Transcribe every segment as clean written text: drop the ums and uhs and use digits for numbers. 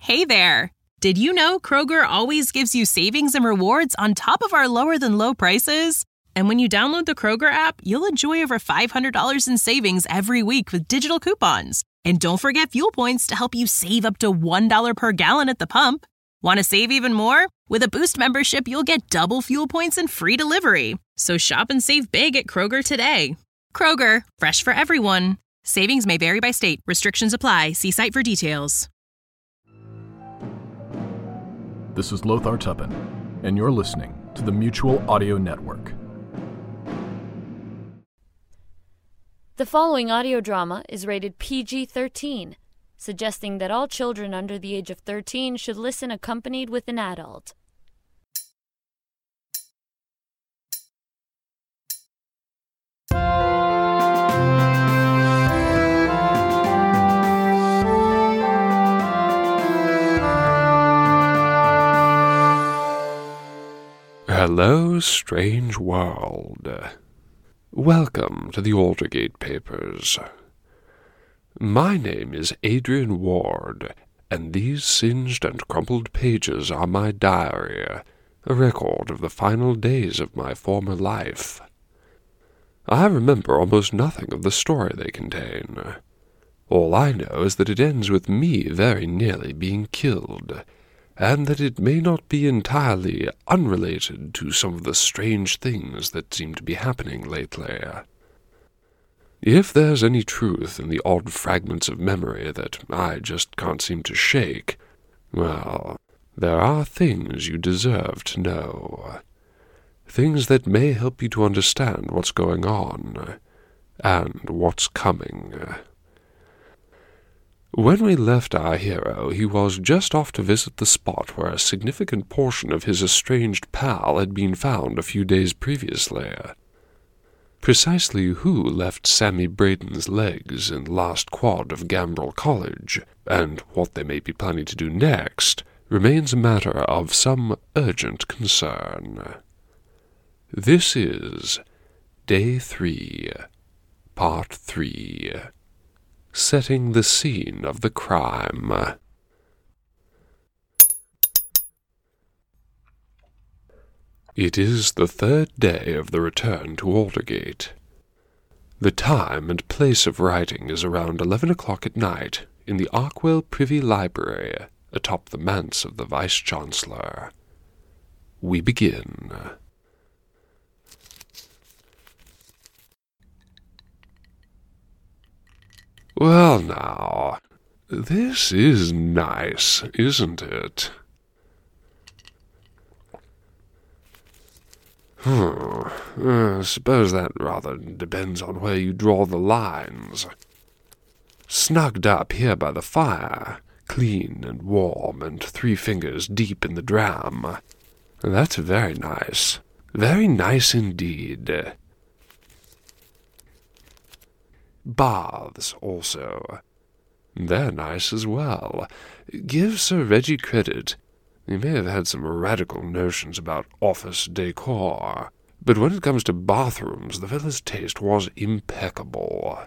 Hey there! Did you know Kroger always gives you savings and rewards on top of our lower-than-low prices? And when you download the Kroger app, you'll enjoy over $500 in savings every week with digital coupons. And don't forget fuel points to help you save up to $1 per gallon at the pump. Want to save even more? With a Boost membership, you'll get double fuel points and free delivery. So shop and save big at Kroger today. Kroger, fresh for everyone. Savings may vary by state. Restrictions apply. See site for details. This is Lothar Tuppen, and you're listening to the Mutual Audio Network. The following audio drama is rated PG-13, suggesting that all children under the age of 13 should listen accompanied with an adult. Hello, strange world. Welcome to the Aldergate Papers. My name is Adrian Ward, and these singed and crumpled pages are my diary, a record of the final days of my former life. I remember almost nothing of the story they contain. All I know is that it ends with me very nearly being killed, and that it may not be entirely unrelated to some of the strange things that seem to be happening lately. If there's any truth in the odd fragments of memory that I just can't seem to shake, well, there are things you deserve to know. Things that may help you to understand what's going on, and what's coming. When we left our hero, he was just off to visit the spot where a significant portion of his estranged pal had been found a few days previously. Precisely who left Sammy Braden's legs in the last quad of Gambrel College, and what they may be planning to do next, remains a matter of some urgent concern. This is Day 3, Part 3. Setting the scene of the crime. It is the third day of the return to Aldergate. The time and place of writing is around 11 o'clock at night in the Arkwell Privy Library atop the manse of the Vice-Chancellor. We begin. Well now, this is nice, isn't it? I suppose that rather depends on where you draw the lines. Snugged up here by the fire, clean and warm and 3 fingers deep in the dram. That's very nice. Very nice indeed. Baths, also. They're nice as well. Give Sir Reggie credit. He may have had some radical notions about office decor, but when it comes to bathrooms, the fellow's taste was impeccable.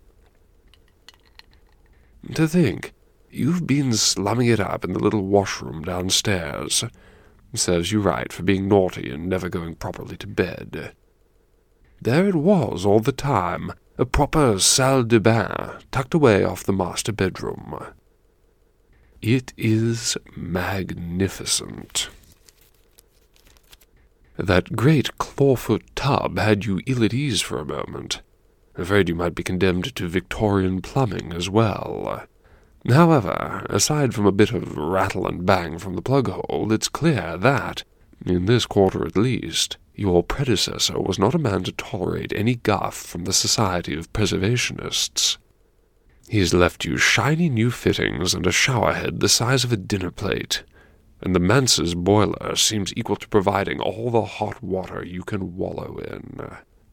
To think, you've been slumming it up in the little washroom downstairs. Serves you right for being naughty and never going properly to bed. There it was all the time, a proper salle de bain, tucked away off the master bedroom. It is magnificent. That great clawfoot tub had you ill at ease for a moment. Afraid you might be condemned to Victorian plumbing as well. However, aside from a bit of rattle and bang from the plug hole, it's clear that, in this quarter at least, your predecessor was not a man to tolerate any guff from the Society of Preservationists. He's left you shiny new fittings and a showerhead the size of a dinner plate, and the manse's boiler seems equal to providing all the hot water you can wallow in.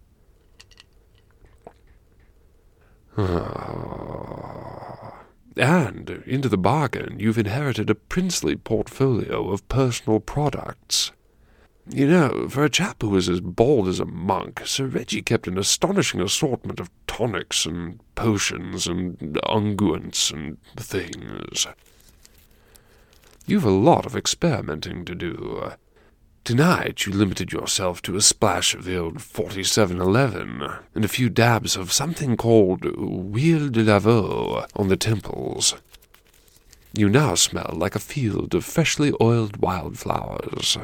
And, into the bargain, you've inherited a princely portfolio of personal products. You know, for a chap who was as bald as a monk, Sir Reggie kept an astonishing assortment of tonics and potions and unguents and things. You've a lot of experimenting to do. Tonight you limited yourself to a splash of the old 4711 and a few dabs of something called Huile de Lavaux on the temples. You now smell like a field of freshly oiled wildflowers.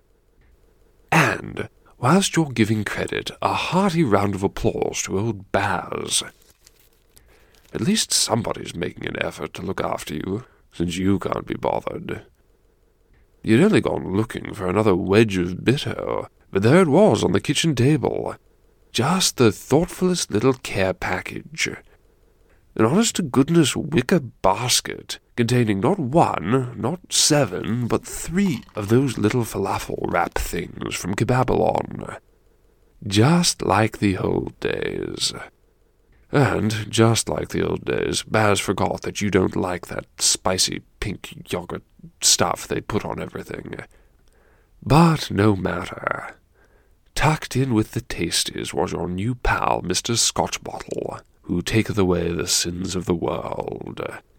And, whilst you're giving credit, a hearty round of applause to old Baz. At least somebody's making an effort to look after you, since you can't be bothered. You'd only gone looking for another wedge of bitter, but there it was on the kitchen table. Just the thoughtfulest little care package. An honest-to-goodness wicker basket containing not 1, not 7, but 3 of those little falafel wrap things from Kebabalon. Just like the old days. And, just like the old days, Baz forgot that you don't like that spicy pink yogurt stuff they put on everything. But no matter. Tucked in with the tasties was your new pal, Mr. Scotchbottle, who taketh away the sins of the world.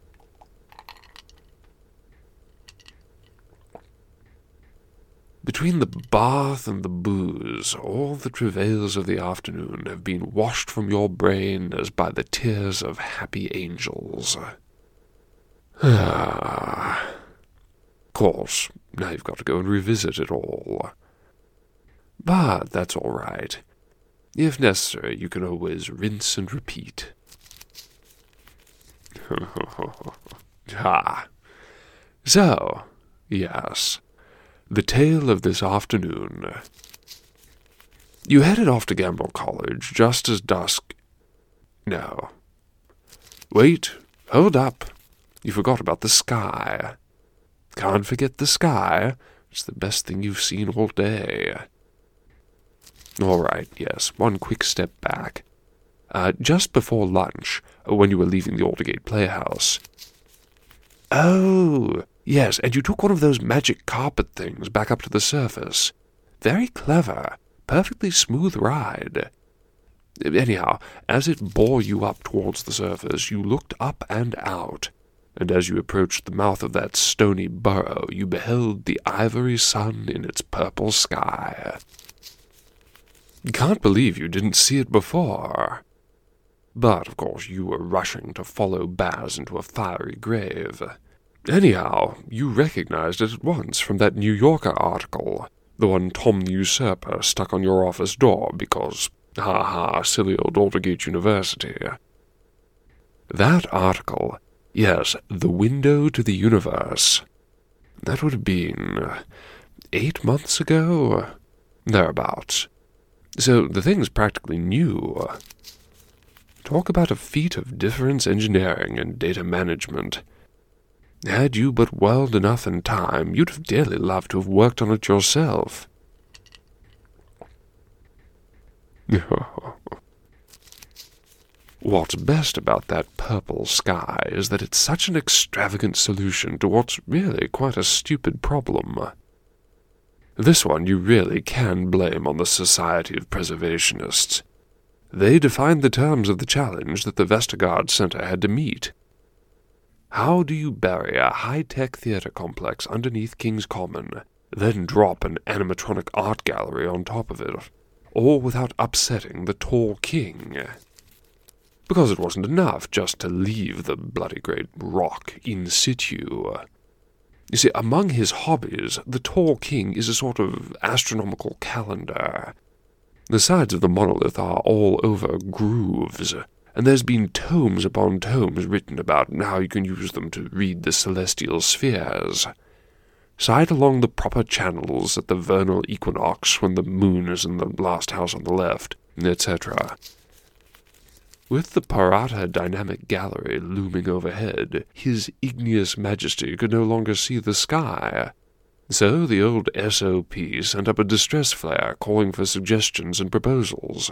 Between the bath and the booze, all the travails of the afternoon have been washed from your brain as by the tears of happy angels. Of course, now you've got to go and revisit it all. But that's all right. If necessary, you can always rinse and repeat. So, yes, the tale of this afternoon. You headed off to Gamble College just as dusk... No. Wait, hold up. You forgot about the sky. Can't forget the sky. It's the best thing you've seen all day. All right, yes, one quick step back. Just before lunch, when you were leaving the Aldergate Playhouse. Oh, yes, and you took one of those magic carpet things back up to the surface. Very clever. Perfectly smooth ride. Anyhow, as it bore you up towards the surface, you looked up and out, and as you approached the mouth of that stony burrow, you beheld the ivory sun in its purple sky. Can't believe you didn't see it before. But, of course, you were rushing to follow Baz into a fiery grave. Anyhow, you recognized it at once from that New Yorker article, the one Tom the Usurper stuck on your office door because, silly old Aldergate University. That article, yes, The Window to the Universe. That would have been 8 months ago? Thereabouts. So the thing's practically new. Talk about a feat of difference engineering and data management. Had you but whirled enough in time, you'd have dearly loved to have worked on it yourself. What's best about that purple sky is that it's such an extravagant solution to what's really quite a stupid problem. This one you really can blame on the Society of Preservationists. They defined the terms of the challenge that the Vestergaard Center had to meet. How do you bury a high-tech theater complex underneath King's Common, then drop an animatronic art gallery on top of it, all without upsetting the tall king? Because it wasn't enough just to leave the bloody great rock in situ. You see, among his hobbies, the tall king is a sort of astronomical calendar. The sides of the monolith are all over grooves, and there's been tomes upon tomes written about how you can use them to read the celestial spheres. Sight along the proper channels at the vernal equinox when the moon is in the last house on the left, etc. With the Parata Dynamic Gallery looming overhead, His Igneous Majesty could no longer see the sky. So the old SOP sent up a distress flare calling for suggestions and proposals.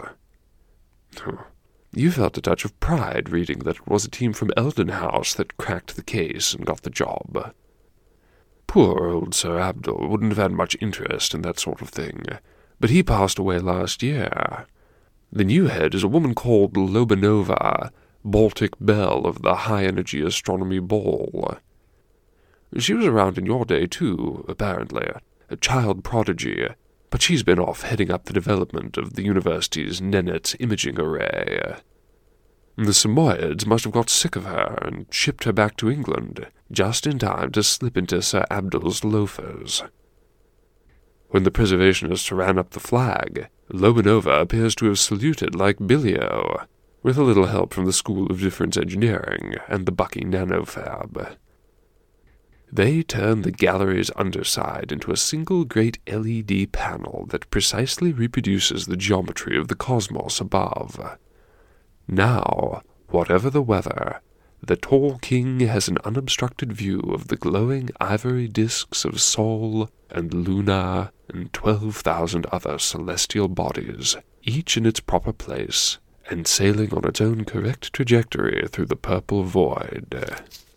You felt a touch of pride reading that it was a team from Eldon House that cracked the case and got the job. Poor old Sir Abdul wouldn't have had much interest in that sort of thing, but he passed away last year. The new head is a woman called Lobanova, Baltic Belle of the High-Energy Astronomy Ball. She was around in your day, too, apparently. A child prodigy. But she's been off heading up the development of the university's Nennet imaging array. The Samoyeds must have got sick of her and shipped her back to England, just in time to slip into Sir Abdul's loafers. When the preservationists ran up the flag, Lobanova appears to have saluted like Billio, with a little help from the School of Difference Engineering and the Bucky Nanofab. They turned the gallery's underside into a single great LED panel that precisely reproduces the geometry of the cosmos above. Now, whatever the weather, the tall king has an unobstructed view of the glowing ivory discs of Sol and Luna and 12,000 other celestial bodies, each in its proper place, and sailing on its own correct trajectory through the purple void.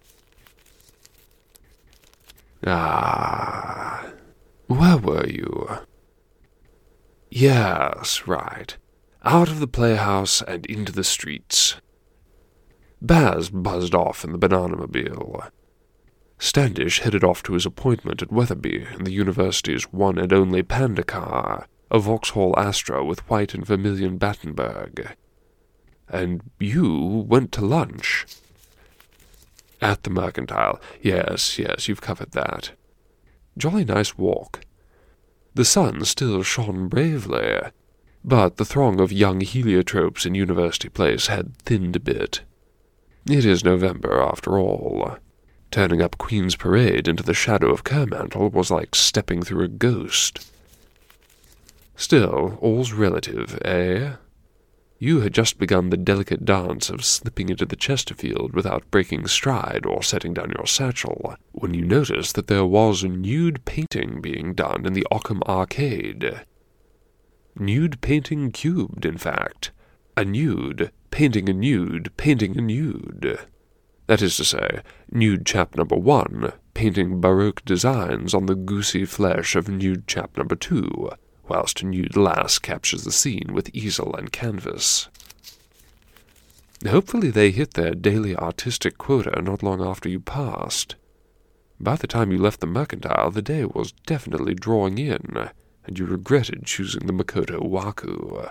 Ah, where were you? Yes, right. Out of the playhouse and into the streets. Baz buzzed off in the banana-mobile. Standish headed off to his appointment at Weatherby in the university's one and only panda car, a Vauxhall Astra with white and vermilion Battenberg. And you went to lunch. At the Mercantile. Yes, you've covered that. Jolly nice walk. The sun still shone bravely, but the throng of young heliotropes in University Place had thinned a bit. It is November, after all. Turning up Queen's Parade into the shadow of Kermantle was like stepping through a ghost. Still, all's relative, eh? You had just begun the delicate dance of slipping into the Chesterfield without breaking stride or setting down your satchel, when you noticed that there was a nude painting being done in the Ockham Arcade. Nude painting cubed, in fact. A nude, painting a nude, painting a nude. That is to say, nude chap number 1, painting Baroque designs on the goosey flesh of nude chap number 2, whilst nude lass captures the scene with easel and canvas. Hopefully they hit their daily artistic quota not long after you passed. By the time you left the Mercantile, the day was definitely drawing in, and you regretted choosing the Makoto Waku.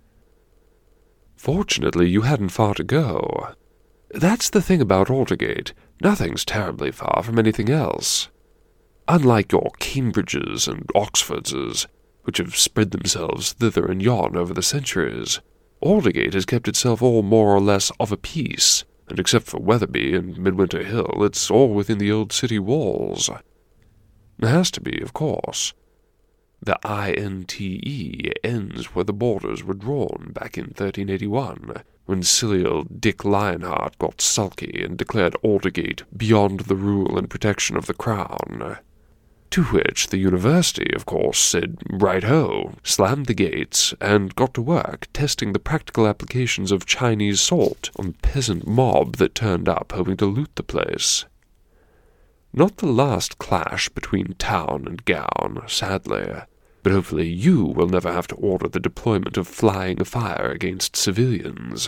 Fortunately, you hadn't far to go. That's the thing about Aldergate. Nothing's terribly far from anything else. Unlike your Cambridges and Oxfords, which have spread themselves thither and yon over the centuries, Aldergate has kept itself all more or less of a piece, and except for Weatherby and Midwinter Hill, it's all within the old city walls. It has to be, of course. The INTE ends where the borders were drawn back in 1381, when silly old Dick Lionheart got sulky and declared Aldergate beyond the rule and protection of the Crown. To which the university, of course, said right-ho, slammed the gates, and got to work testing the practical applications of Chinese salt on the peasant mob that turned up hoping to loot the place. Not the last clash between town and gown, sadly, but hopefully you will never have to order the deployment of flying fire against civilians.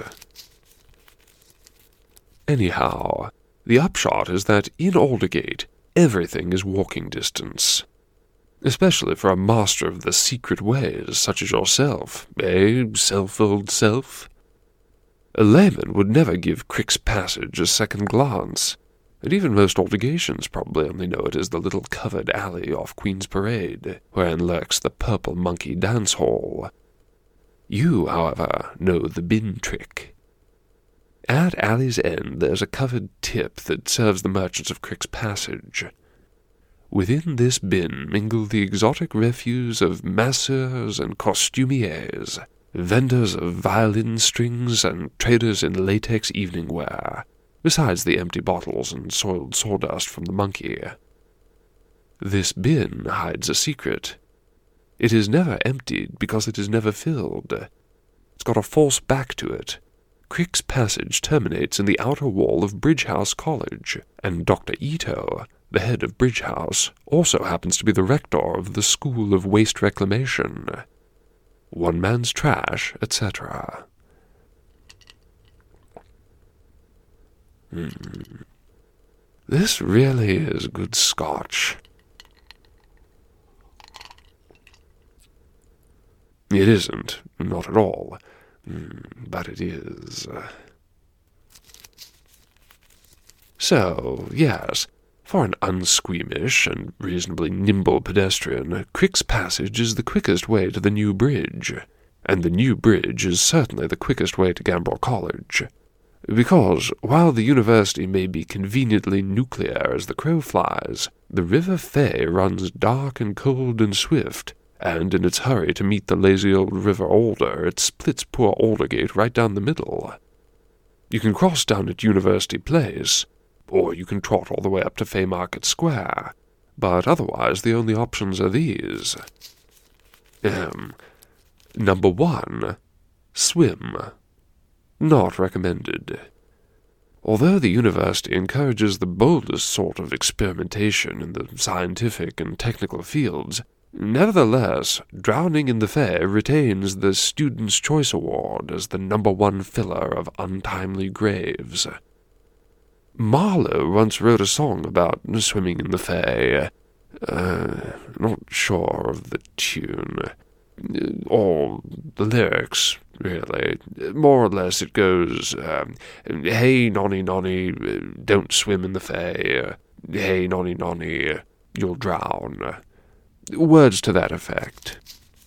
Anyhow, the upshot is that in Aldergate, everything is walking distance. Especially for a master of the secret ways such as yourself, self, old self? A layman would never give Crick's Passage a second glance, and even most Aldergatians probably only know it as the little covered alley off Queen's Parade, wherein lurks the Purple Monkey Dance Hall. You, however, know the bin trick. At alley's end there's a covered tip that serves the merchants of Crick's Passage. Within this bin mingle the exotic refuse of masseurs and costumiers, vendors of violin strings and traders in latex evening wear, besides the empty bottles and soiled sawdust from the monkey. This bin hides a secret. It is never emptied because it is never filled. It's got a false back to it. Crick's Passage terminates in the outer wall of Bridgehouse College, and Dr. Ito, the head of Bridgehouse, also happens to be the rector of the School of Waste Reclamation. One man's trash, etc. This really is good Scotch. It isn't, not at all, but it is. So, yes, for an unsqueamish and reasonably nimble pedestrian, Crick's Passage is the quickest way to the New Bridge, and the New Bridge is certainly the quickest way to Gambrel College. Because, while the university may be conveniently nuclear as the crow flies, the River Fay runs dark and cold and swift, and in its hurry to meet the lazy old River Alder, it splits poor Aldergate right down the middle. You can cross down at University Place, or you can trot all the way up to Faymarket Square, but otherwise the only options are these. Number 1. Swim. Not recommended. Although the university encourages the boldest sort of experimentation in the scientific and technical fields, nevertheless, drowning in the Fay retains the Student's Choice Award as the number 1 filler of untimely graves. Marlowe once wrote a song about swimming in the Fay. Not sure of the tune. Or the lyrics, really. More or less it goes, hey, nonny, nonny, don't swim in the Fay. Hey, nonny, nonny, you'll drown. Words to that effect.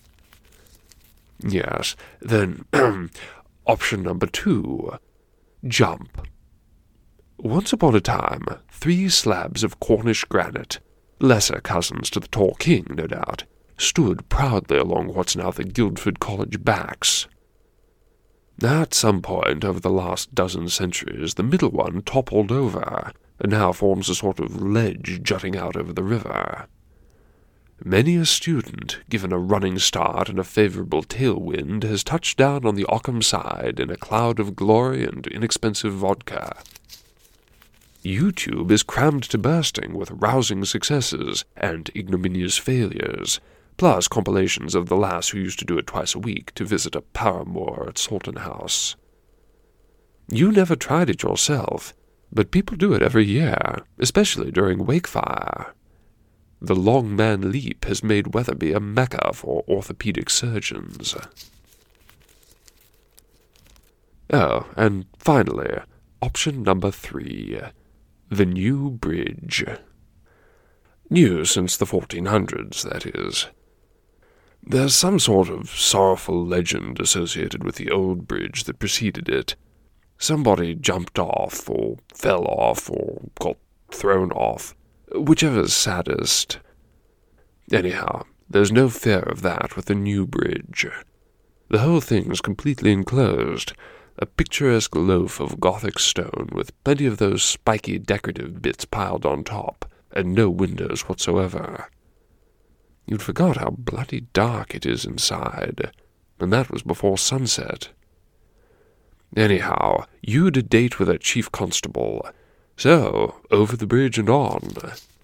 Yes, then, option number 2, jump. Once upon a time, 3 slabs of Cornish granite, lesser cousins to the tall king, no doubt, stood proudly along what's now the Guildford College backs. At some point over the last dozen centuries, the middle one toppled over, and now forms a sort of ledge jutting out over the river. Many a student, given a running start and a favourable tailwind, has touched down on the Ockham side in a cloud of glory and inexpensive vodka. YouTube is crammed to bursting with rousing successes and ignominious failures, plus compilations of the lass who used to do it twice a week to visit a paramour at Salton House. You never tried it yourself, but people do it every year, especially during Wakefire. The Long Man Leap has made Wetherby a mecca for orthopedic surgeons. Oh, and finally, option number 3, the New Bridge. New since the 1400s, that is. There's some sort of sorrowful legend associated with the old bridge that preceded it. Somebody jumped off, or fell off, or got thrown off, whichever's saddest. Anyhow, there's no fear of that with the New Bridge. The whole thing's completely enclosed, a picturesque loaf of Gothic stone with plenty of those spiky decorative bits piled on top, and no windows whatsoever. You'd forgot how bloody dark it is inside, and that was before sunset. Anyhow, you'd a date with a chief constable, so over the bridge and on.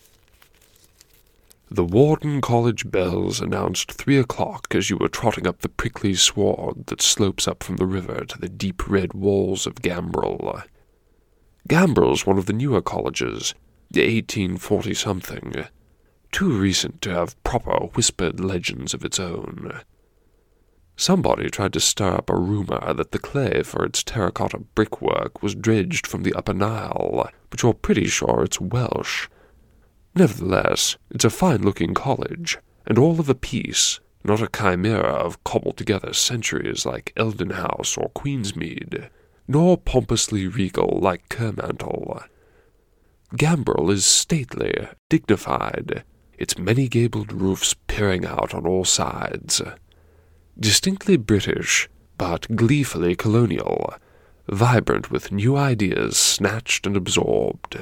The Warden College bells announced 3 o'clock as you were trotting up the prickly sward that slopes up from the river to the deep red walls of Gambrel. Gambrel's one of the newer colleges, 1840-something, too recent to have proper whispered legends of its own. Somebody tried to stir up a rumor that the clay for its terracotta brickwork was dredged from the Upper Nile, but you're pretty sure it's Welsh. Nevertheless, it's a fine-looking college, and all of a piece, not a chimera of cobbled-together centuries like Eldon House or Queensmead, nor pompously regal like Kermantle. Gambrel is stately, dignified, its many-gabled roofs peering out on all sides. Distinctly British, but gleefully colonial, vibrant with new ideas snatched and absorbed.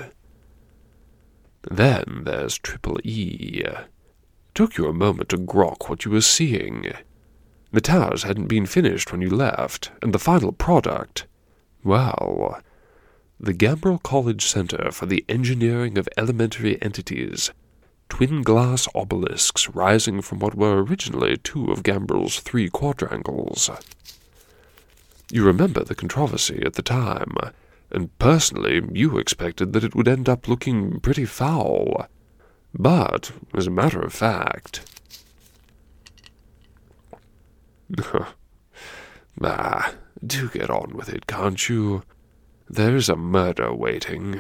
Then there's Triple E. Took you a moment to grok what you were seeing. The towers hadn't been finished when you left, and the final product, well, the Gambrel College Center for the Engineering of Elementary Entities, twin glass obelisks rising from what were originally 2 of Gambrel's 3 quadrangles. You remember the controversy at the time. and personally you expected that it would end up looking pretty foul. But, as a matter of fact... do get on with it, can't you? There's a murder waiting.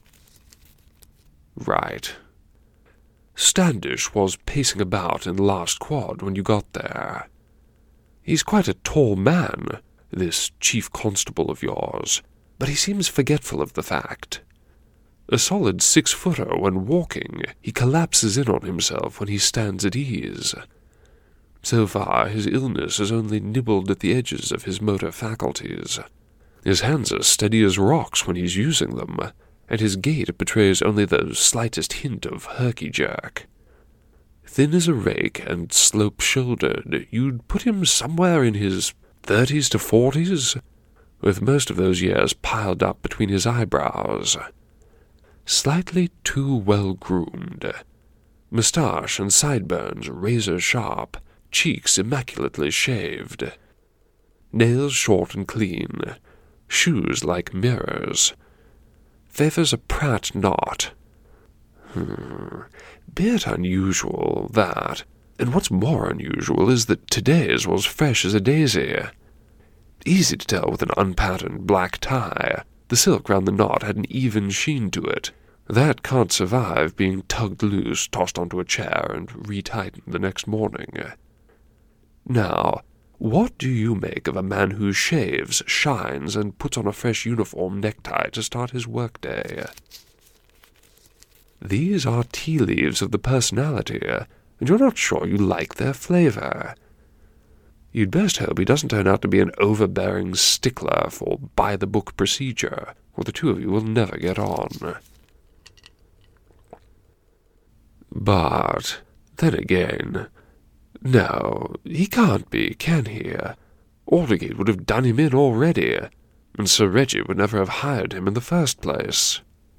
Right. Standish was pacing about in the last quad when you got there. He's quite a tall man, this chief constable of yours, but he seems forgetful of the fact. A solid 6-footer when walking, he collapses in on himself when he stands at ease. So far, his illness has only nibbled at the edges of his motor faculties. His hands are steady as rocks when he's using them, and his gait betrays only the slightest hint of herky-jerk. Thin as a rake and slope-shouldered, you'd put him somewhere in his 30s to 40s, with most of those years piled up between his eyebrows. Slightly too well-groomed. Moustache and sideburns razor-sharp, cheeks immaculately shaved. Nails short and clean, shoes like mirrors. Favors a Pratt knot. Bit unusual, that. And what's more unusual is that today's was fresh as a daisy. Easy to tell with an unpatterned black tie. The silk round the knot had an even sheen to it. That can't survive being tugged loose, tossed onto a chair, and retightened the next morning. Now, what do you make of a man who shaves, shines, and puts on a fresh uniform necktie to start his workday? These are tea leaves of the personality, and you're not sure you like their flavor. You'd best hope he doesn't turn out to be an overbearing stickler for by-the-book procedure, or the two of you will never get on. But, then again, no, he can't be, can he? Aldergate would have done him in already, and Sir Reggie would never have hired him in the first place.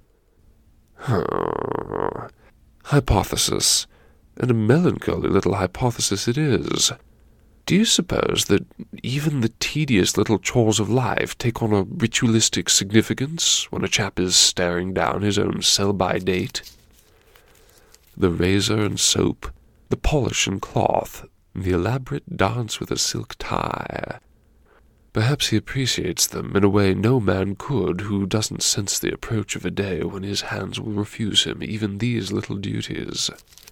Hypothesis, and a melancholy little hypothesis it is. Do you suppose that even the tedious little chores of life take on a ritualistic significance when a chap is staring down his own sell-by date? The razor and soap, the polish and cloth, the elaborate dance with a silk tie. Perhaps he appreciates them in a way no man could who doesn't sense the approach of a day when his hands will refuse him even these little duties.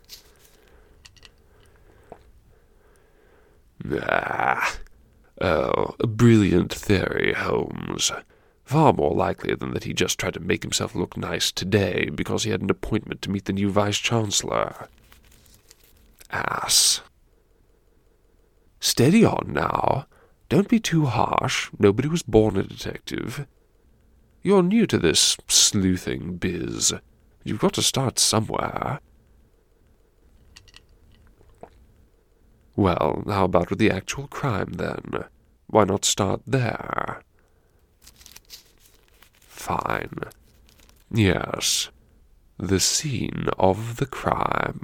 Oh, a brilliant theory, Holmes. Far more likely than that he just tried to make himself look nice today because he had an appointment to meet the new Vice-Chancellor. Ass. Steady on now. Don't be too harsh. Nobody was born a detective. You're new to this sleuthing biz. You've got to start somewhere. Well, how about with the actual crime, then? Why not start there? Fine. Yes. The scene of the crime.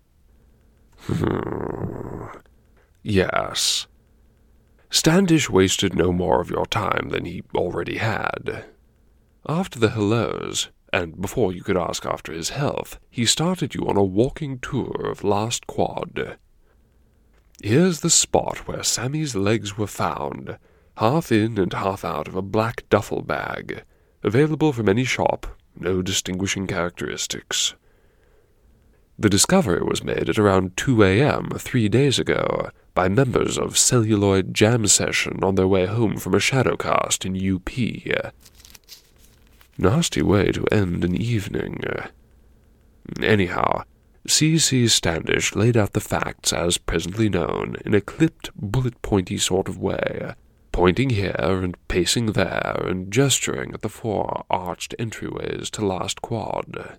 Yes. Standish wasted no more of your time than he already had. After the hellos, and before you could ask after his health, he started you on a walking tour of Last Quad. Here's the spot where Sammy's legs were found, half in and half out of a black duffel bag, available from any shop, no distinguishing characteristics. The discovery was made at around 2 a.m. 3 days ago by members of Celluloid Jam Session on their way home from a shadowcast in UP. Nasty way to end an evening. Anyhow, C.C. Standish laid out the facts as presently known in a clipped, bullet-pointy sort of way, pointing here and pacing there and gesturing at the 4 arched entryways to Last Quad.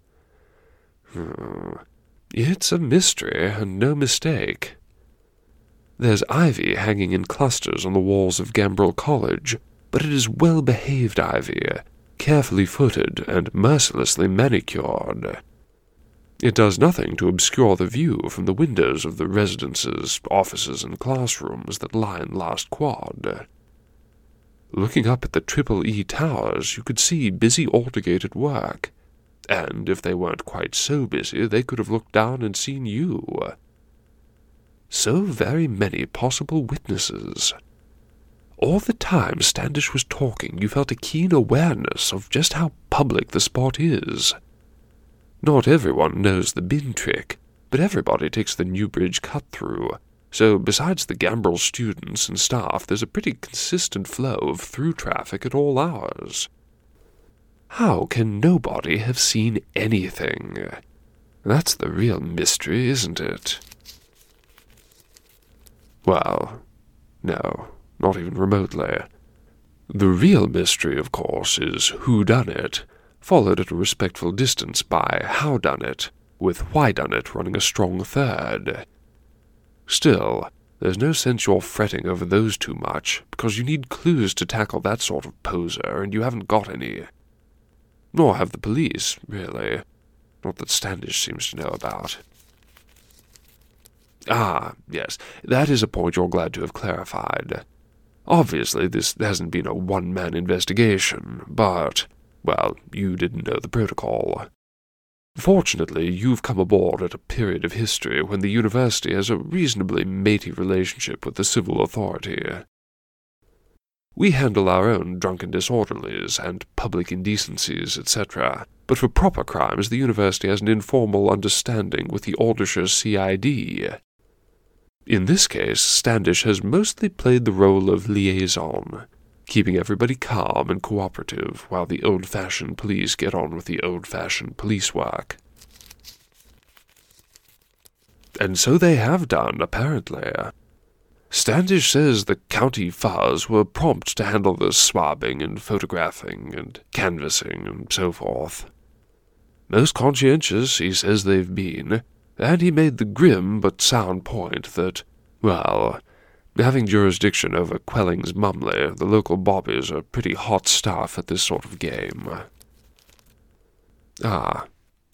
It's a mystery, and no mistake. There's ivy hanging in clusters on the walls of Gambrel College, but it is well-behaved ivy, carefully footed and mercilessly manicured. It does nothing to obscure the view from the windows of the residences, offices, and classrooms that line Last Quad. looking up at the Triple E towers, you could see busy Aldergate at work. And if they weren't quite so busy, they could have looked down and seen you. So very many possible witnesses. All the time Standish was talking, you felt a keen awareness of just how public the spot is. Not everyone knows the bin trick, but everybody takes the Newbridge cut-through, so besides the Gambrel students and staff, there's a pretty consistent flow of through traffic at all hours. How can nobody have seen anything? That's the real mystery, isn't it? Well, no, not even remotely. The real mystery, of course, is who done it, followed at a respectful distance by how done it, with why done it running a strong third. Still, there's no sense you're fretting over those too much, because you need clues to tackle that sort of poser, and you haven't got any. Nor have the police, really. Not that Standish seems to know about. Ah, yes, that is a point you're glad to have clarified. Obviously, this hasn't been a one-man investigation, but, well, you didn't know the protocol. Fortunately, you've come aboard at a period of history when the university has a reasonably matey relationship with the civil authority. We handle our own drunken disorderlies and public indecencies, etc., but for proper crimes the university has an informal understanding with the Aldershire CID. In this case, Standish has mostly played the role of liaison, keeping everybody calm and cooperative while the old-fashioned police get on with the old-fashioned police work. And so they have done, apparently. Standish says the county fuzz were prompt to handle the swabbing and photographing and canvassing and so forth. Most conscientious, he says they've been, and he made the grim but sound point that, well, having jurisdiction over Quelling's Mumley, the local bobbies are pretty hot stuff at this sort of game. Ah.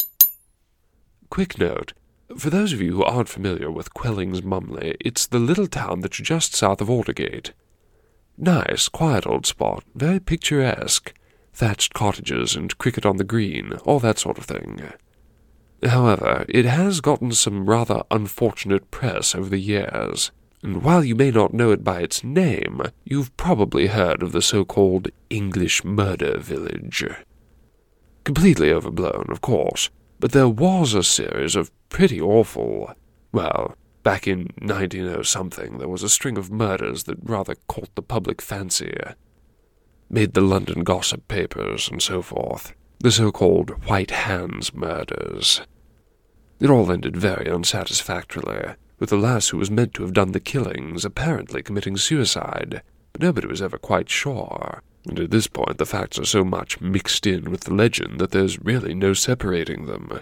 Quick note. For those of you who aren't familiar with Quelling's Mumley, it's the little town that's just south of Aldergate. Nice, quiet old spot, very picturesque. Thatched cottages and cricket on the green, all that sort of thing. However, it has gotten some rather unfortunate press over the years, and while you may not know it by its name, you've probably heard of the so-called English murder village. Completely overblown, of course, but there was a series of pretty awful... Well, back in 1900-something, there was a string of murders that rather caught the public fancy. Made the London gossip papers and so forth. The so-called White Hands murders. It all ended very unsatisfactorily, with the lass who was meant to have done the killings apparently committing suicide, but nobody was ever quite sure. And at this point the facts are so much mixed in with the legend that there's really no separating them.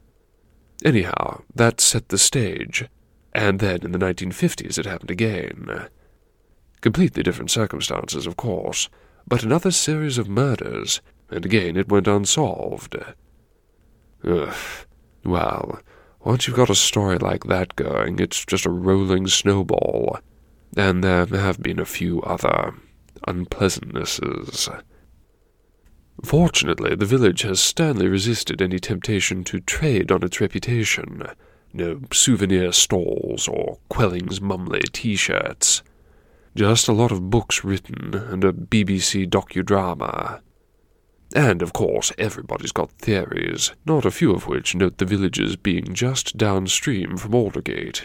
Anyhow, that set the stage, and then in the 1950s it happened again. Completely different circumstances, of course, but another series of murders, and again it went unsolved. Ugh. Well, once you've got a story like that going, it's just a rolling snowball, and there have been a few other unpleasantnesses. Fortunately, the village has sternly resisted any temptation to trade on its reputation. No souvenir stalls or Quelling's Mumley t-shirts. Just a lot of books written and a BBC docudrama. And, of course, everybody's got theories, not a few of which note the villages being just downstream from Aldergate.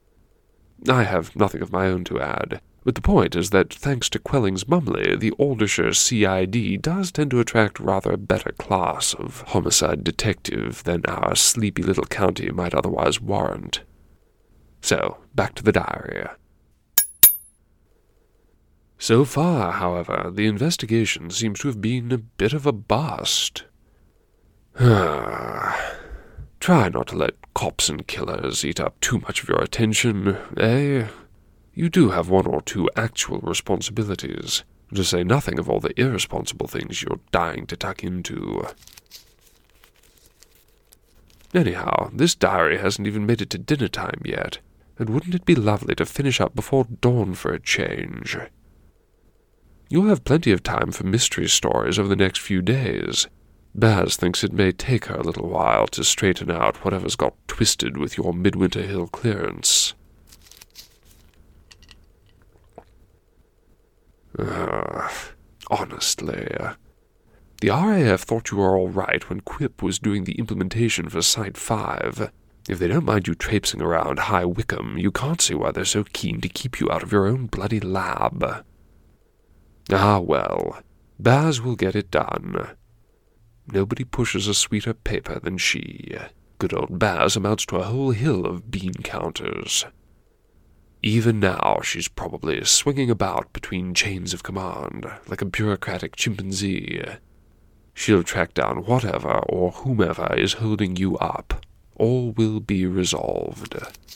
I have nothing of my own to add, but the point is that, thanks to Quelling's Mumley, the Aldershire CID does tend to attract rather a better class of homicide detective than our sleepy little county might otherwise warrant. So, back to the diary. So far, however, the investigation seems to have been a bit of a bust. Try not to let cops and killers eat up too much of your attention, eh? You do have one or two actual responsibilities, to say nothing of all the irresponsible things you're dying to tuck into. Anyhow, this diary hasn't even made it to dinner time yet, and wouldn't it be lovely to finish up before dawn for a change? You'll have plenty of time for mystery stories over the next few days. Baz thinks it may take her a little while to straighten out whatever's got twisted with your Midwinter Hill clearance. Honestly, the RAF thought you were all right when Quip was doing the implementation for Site 5. If they don't mind you traipsing around High Wycombe, you can't see why they're so keen to keep you out of your own bloody lab. Ah, well, Baz will get it done. Nobody pushes a sweeter paper than she. Good old Baz amounts to a whole hill of bean counters. Even now she's probably swinging about between chains of command, like a bureaucratic chimpanzee. She'll track down whatever or whomever is holding you up. All will be resolved.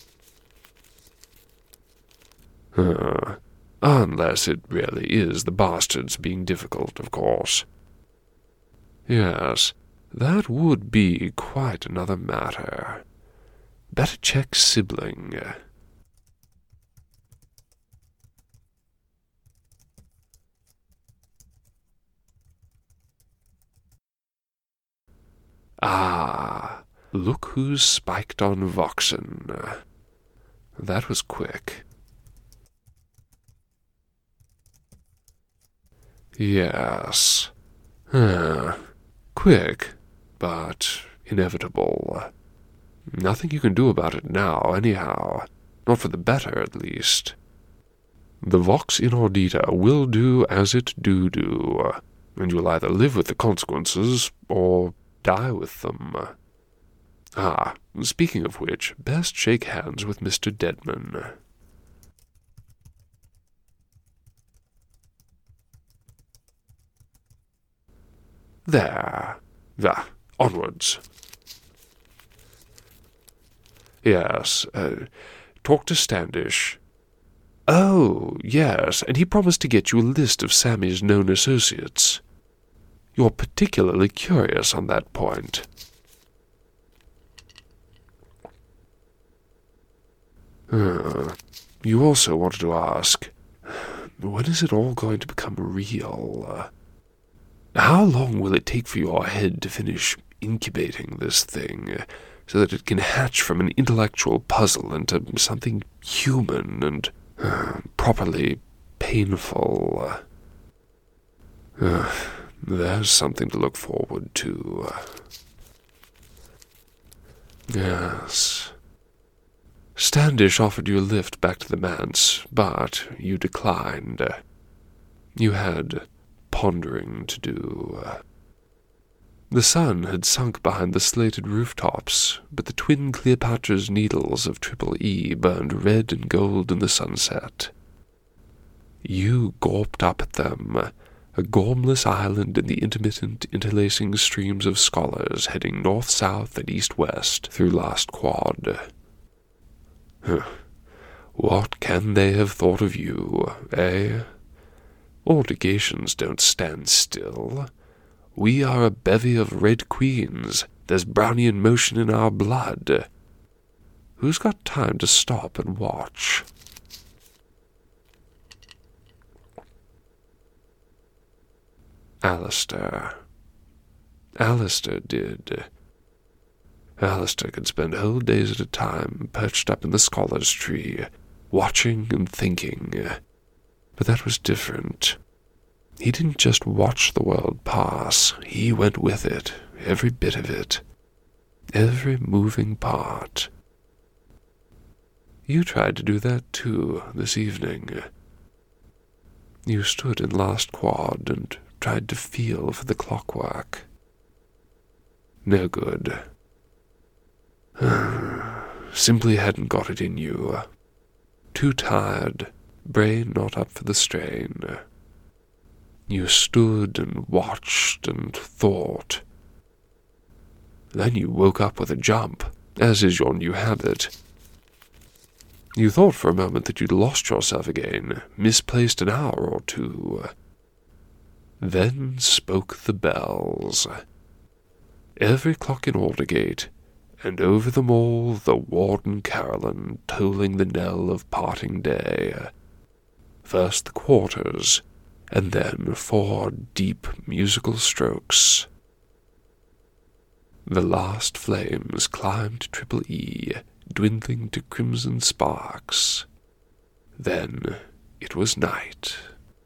Unless it really is the bastards being difficult, of course. Yes, that would be quite another matter. Better check sibling. Ah, look who's spiked on Voxen. That was quick. Yes. Quick, but inevitable. Nothing you can do about it now, anyhow. Not for the better, at least. The Vox Inaudita will do as it do, and you'll either live with the consequences, or die with them. Ah, speaking of which, best shake hands with Mr. Deadman. There. Onwards. Yes, talk to Standish. Oh, yes, and he promised to get you a list of Sammy's known associates. You're particularly curious on that point. You also wanted to ask, when is it all going to become real? How long will it take for your head to finish incubating this thing, so that it can hatch from an intellectual puzzle into something human and properly painful? There's something to look forward to. Yes. Standish offered you a lift back to the manse, but you declined. You had pondering to do. The sun had sunk behind the slated rooftops, but the twin Cleopatra's needles of Triple E burned red and gold in the sunset. You gawped up at them, a gormless island in the intermittent, interlacing streams of scholars heading north-south and east-west through Last Quad. What can they have thought of you, eh? Altercations don't stand still. We are a bevy of red queens. There's Brownian motion in our blood. Who's got time to stop and watch? Alistair. Alistair did. Alistair could spend whole days at a time perched up in the scholar's tree, watching and thinking. But that was different. He didn't just watch the world pass, he went with it, every bit of it, every moving part. You tried to do that too, this evening. You stood in Last Quad and tried to feel for the clockwork. No good. Simply hadn't got it in you. Too tired, brain not up for the strain. You stood and watched and thought. Then you woke up with a jump, as is your new habit. You thought for a moment that you'd lost yourself again, misplaced an hour or two. Then spoke the bells. Every clock in Aldergate, and over them all the Warden Carolyn tolling the knell of parting day. First the quarters, and then 4 deep musical strokes. The last flames climbed Triple E, dwindling to crimson sparks. Then it was night.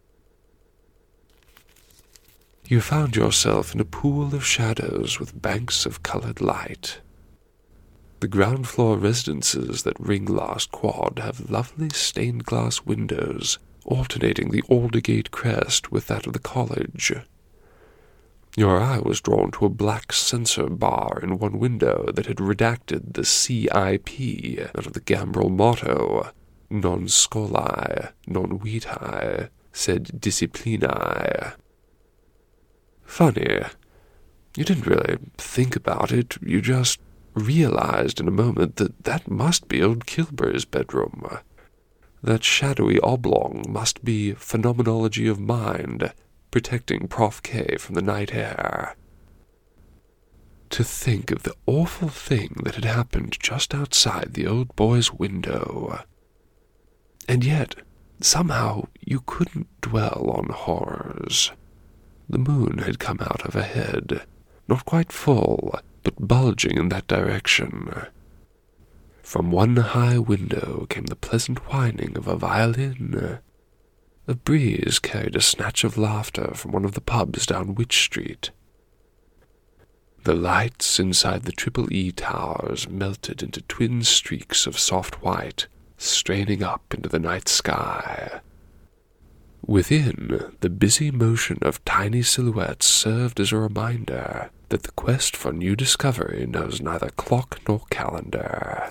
You found yourself in a pool of shadows with banks of colored light. The ground floor residences that ring Last Quad have lovely stained glass windows, alternating the Aldergate crest with that of the college. Your eye was drawn to a black censor bar in one window that had redacted the CIP out of the Gambrel motto, Non scolae, non vitae, sed disciplinae. Funny, you didn't really think about it, you just realized in a moment that that must be old Kilbur's bedroom. That shadowy oblong must be phenomenology of mind, protecting Prof. K from the night air. To think of the awful thing that had happened just outside the old boy's window. And yet, somehow, you couldn't dwell on horrors. The moon had come out overhead, not quite full, but bulging in that direction. From one high window came the pleasant whining of a violin. A breeze carried a snatch of laughter from one of the pubs down Wych Street. The lights inside the Triple E towers melted into twin streaks of soft white, straining up into the night sky. Within, the busy motion of tiny silhouettes served as a reminder that the quest for new discovery knows neither clock nor calendar.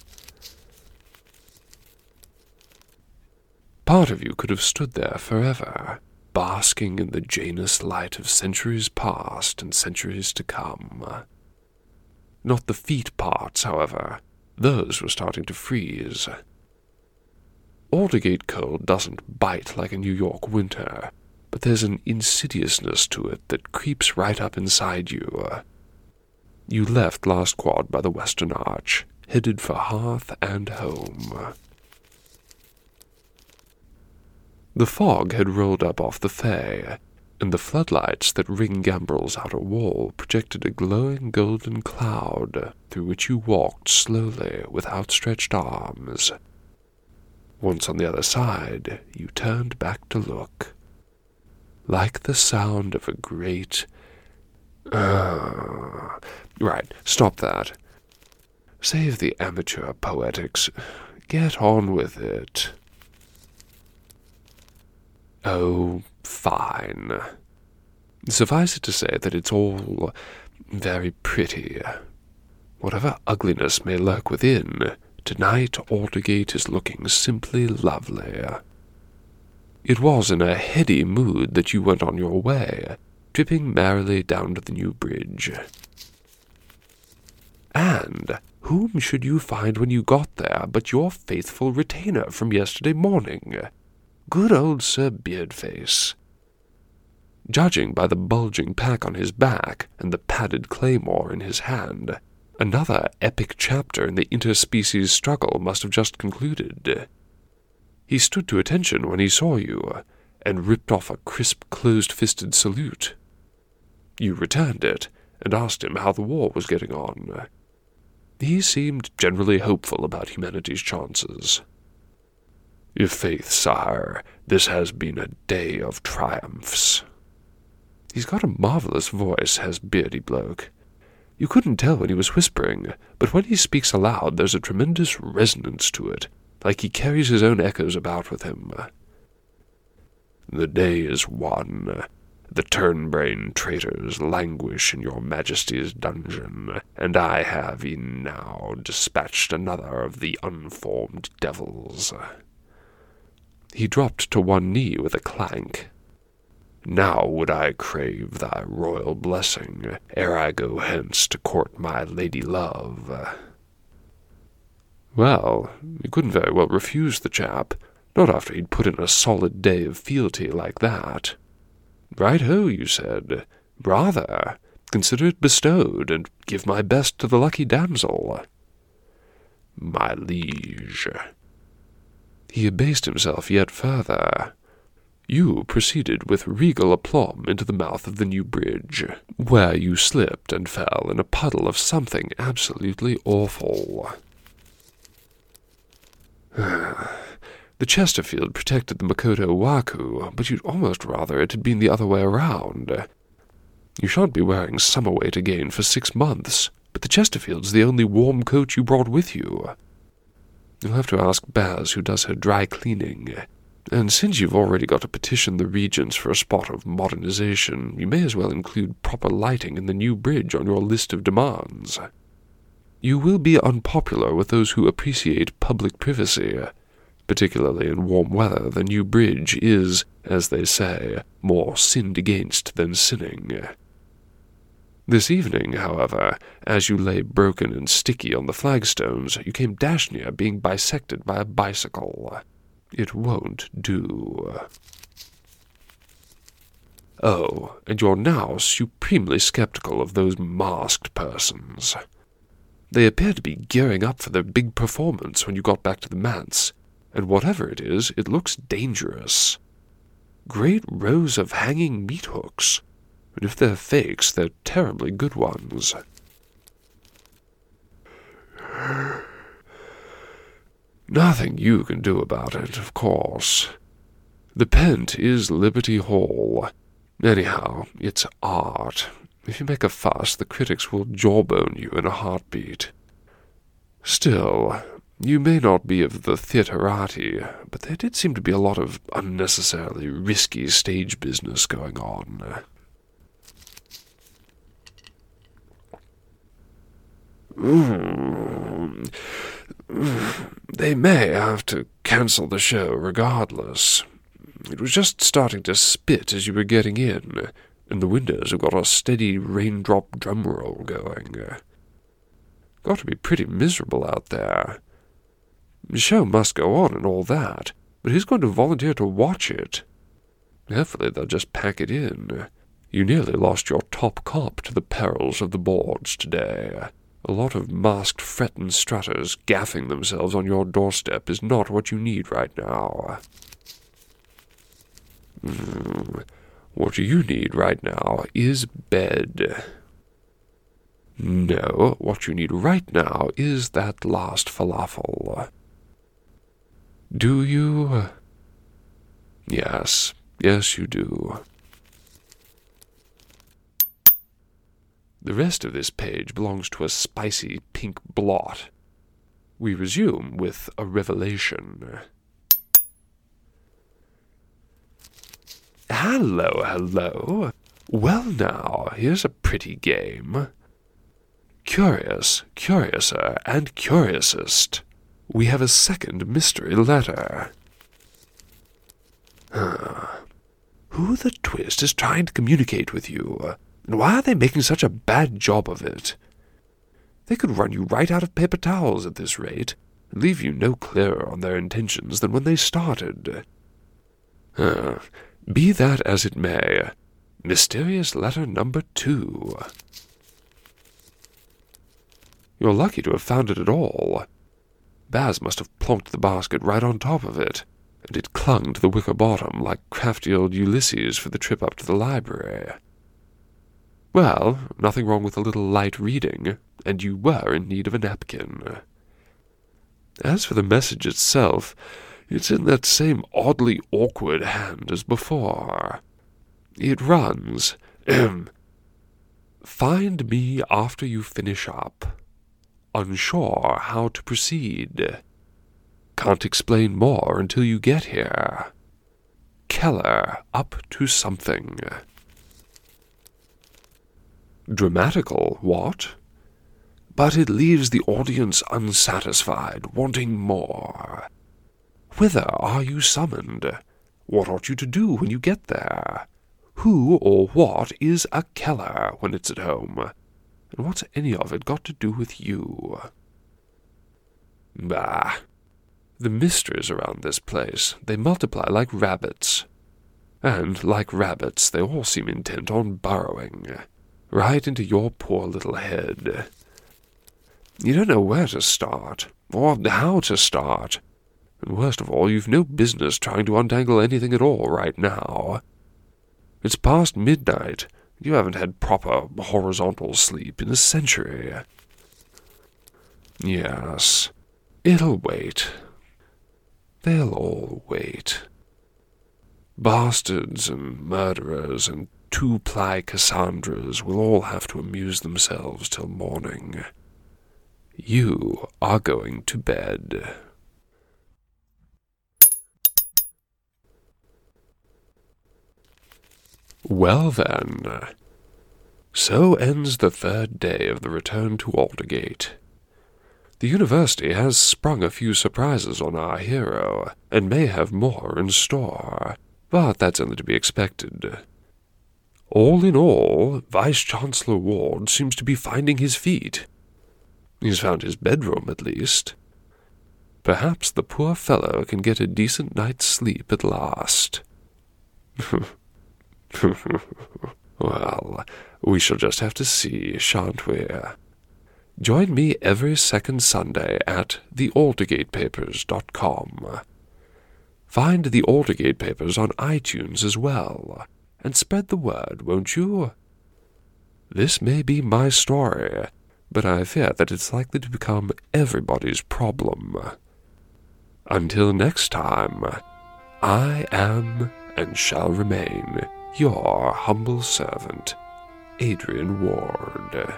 Part of you could have stood there forever, basking in the Janus light of centuries past and centuries to come. Not the feet parts, however. Those were starting to freeze. Aldergate cold doesn't bite like a New York winter, but there's an insidiousness to it that creeps right up inside you. You left Last Quad by the Western Arch, headed for hearth and home. The fog had rolled up off the Fay, and the floodlights that ring Gambrel's outer wall projected a glowing golden cloud through which you walked slowly with outstretched arms. Once on the other side, you turned back to look. Like the sound of a great... Right, stop that. Save the amateur poetics. Get on with it. Oh, fine. Suffice it to say that it's all very pretty. Whatever ugliness may lurk within, tonight Aldergate is looking simply lovely. It was in a heady mood that you went on your way, tripping merrily down to the new bridge. And whom should you find when you got there but your faithful retainer from yesterday morning? Good old Sir Beardface. Judging by the bulging pack on his back and the padded claymore in his hand, another epic chapter in the interspecies struggle must have just concluded. He stood to attention when he saw you, and ripped off a crisp, closed-fisted salute. You returned it, and asked him how the war was getting on. He seemed generally hopeful about humanity's chances. "I'faith, sire, this has been a day of triumphs." He's got a marvellous voice, has Beardy Bloke. You couldn't tell when he was whispering, but when he speaks aloud there's a tremendous resonance to it, like he carries his own echoes about with him. "The day is won. The turn-brain traitors languish in your majesty's dungeon, and I have e'en now dispatched another of the unformed devils." He dropped to one knee with a clank. "Now would I crave thy royal blessing, ere I go hence to court my lady love." Well, you couldn't very well refuse the chap, not after he'd put in a solid day of fealty like that. "Right-ho," you said. "Rather, consider it bestowed, and give my best to the lucky damsel." "My liege." He abased himself yet further. you proceeded with regal aplomb into the mouth of the new bridge, where you slipped and fell in a puddle of something absolutely awful. The Chesterfield protected the Makoto Waku, but you'd almost rather it had been the other way around. You shan't be wearing summer weight again for 6 months, but the Chesterfield's the only warm coat you brought with you. You'll have to ask Baz, who does her dry cleaning. And since you've already got to petition the Regents for a spot of modernization, you may as well include proper lighting in the new bridge on your list of demands. You will be unpopular with those who appreciate public privacy. Particularly in warm weather, the new bridge is, as they say, more sinned against than sinning. This evening, however, as you lay broken and sticky on the flagstones, you came dash near being bisected by a bicycle. It won't do. Oh, and you're now supremely skeptical of those masked persons. They appear to be gearing up for their big performance when you got back to the manse, and whatever it is, it looks dangerous. Great rows of hanging meat hooks, and if they're fakes, they're terribly good ones. Nothing you can do about it, of course. The Pent is Liberty Hall. Anyhow, it's art. If you make a fuss, the critics will jawbone you in a heartbeat. Still, you may not be of the theaterati, but there did seem to be a lot of unnecessarily risky stage business going on. They may have to cancel the show regardless. It was just starting to spit as you were getting in, and the windows have got a steady raindrop drum roll going. Got to be pretty miserable out there. The show must go on and all that, but who's going to volunteer to watch it? Hopefully they'll just pack it in. You nearly lost your top cop to the perils of the boards today. A lot of masked fret and strutters gaffing themselves on your doorstep is not what you need right now. What you need right now is bed. No, what you need right now is that last falafel. Do you? Yes, you do. The rest of this page belongs to a spicy pink blot. We resume with a revelation. Hello. Well now, here's a pretty game. Curious, curiouser, and curiousest. We have a second mystery letter. Who the twist is trying to communicate with you? And why are they making such a bad job of it? They could run you right out of paper towels at this rate, and leave you no clearer on their intentions than when they started. Be that as it may, mysterious letter number 2. You're lucky to have found it at all. Baz must have plonked the basket right on top of it, and it clung to the wicker bottom like crafty old Ulysses for the trip up to the library. Well, nothing wrong with a little light reading, and you were in need of a napkin. As for the message itself, it's in that same oddly awkward hand as before. It runs, Find me after you finish up. Unsure how to proceed. Can't explain more until you get here. Keller up to something. Dramatical, what? But it leaves the audience unsatisfied, wanting more. Whither are you summoned? What ought you to do when you get there? Who or what is a Keller when it's at home? And what's any of it got to do with you? Bah! The mysteries around this place, they multiply like rabbits. And, like rabbits, they all seem intent on burrowing. Right into your poor little head. You don't know where to start, or how to start. And worst of all, you've no business trying to untangle anything at all right now. It's past midnight. You haven't had proper horizontal sleep in a century. Yes, it'll wait. They'll all wait. Bastards and murderers and two-ply Cassandras will all have to amuse themselves till morning. You are going to bed. Well then, so ends the third day of the return to Aldergate. The university has sprung a few surprises on our hero, and may have more in store, but that's only to be expected. All in all, Vice-Chancellor Ward seems to be finding his feet. He's found his bedroom, at least. Perhaps the poor fellow can get a decent night's sleep at last. Well, we shall just have to see, shan't we? Join me every second Sunday at thealdergatepapers.com. Find the Aldergate Papers on iTunes as well, and spread the word, won't you? This may be my story, but I fear that it's likely to become everybody's problem. Until next time, I am and shall remain your humble servant, Adrian Ward.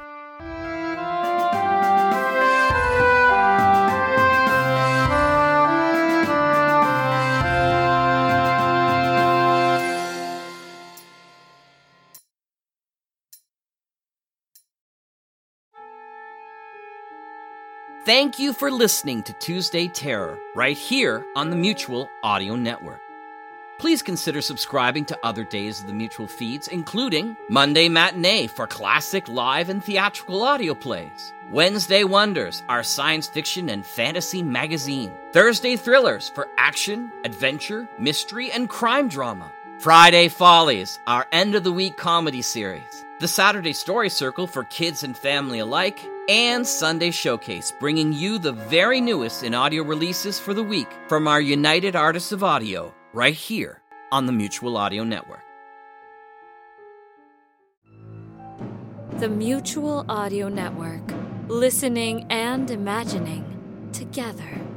Thank you for listening to Tuesday Terror, right here on the Mutual Audio Network. Please consider subscribing to other days of the Mutual feeds, including Monday Matinee for classic live and theatrical audio plays, Wednesday Wonders, our science fiction and fantasy magazine, Thursday Thrillers for action, adventure, mystery, and crime drama, Friday Follies, our end-of-the-week comedy series, the Saturday Story Circle for kids and family alike, and Sunday Showcase, bringing you the very newest in audio releases for the week from our United Artists of Audio, right here on the Mutual Audio Network. The Mutual Audio Network. Listening and imagining together.